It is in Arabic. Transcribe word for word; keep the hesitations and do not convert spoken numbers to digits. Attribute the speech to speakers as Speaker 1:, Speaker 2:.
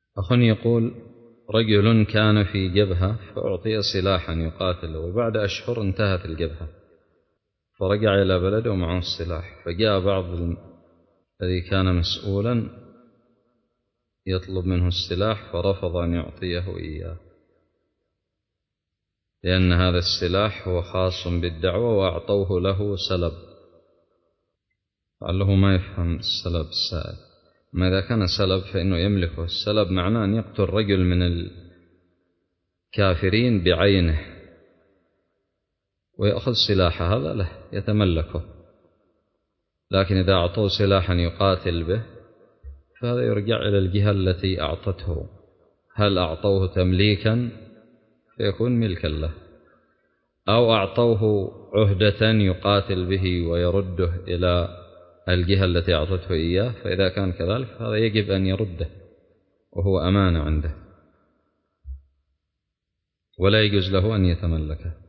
Speaker 1: أخ يقول: رجل كان في جبهة فأعطي سلاحا يقاتل، وبعد أشهر انتهت الجبهة فرجع إلى بلده ومعه السلاح، فجاء بعض الذي كان مسؤولا يطلب منه السلاح فرفض أن يعطيه إياه، لأن هذا السلاح هو خاص بالدعوة وأعطوه له سلب. لعله ما يفهم السلب السائل. ما إذا كان سلب فإنه يملكه. السلب معناه أن يقتل رجل من الكافرين بعينه ويأخذ سلاح، هذا له يتملكه. لكن إذا أعطوه سلاحا يقاتل به فهذا يرجع إلى الجهة التي أعطته، هل أعطوه تمليكا فيكون ملكا له، أو أعطوه عهدة يقاتل به ويرده إلى الجهة التي أعطته إياه، فإذا كان كذلك هذا يجب أن يرده وهو أمانة عنده ولا يجوز له أن يتملكه.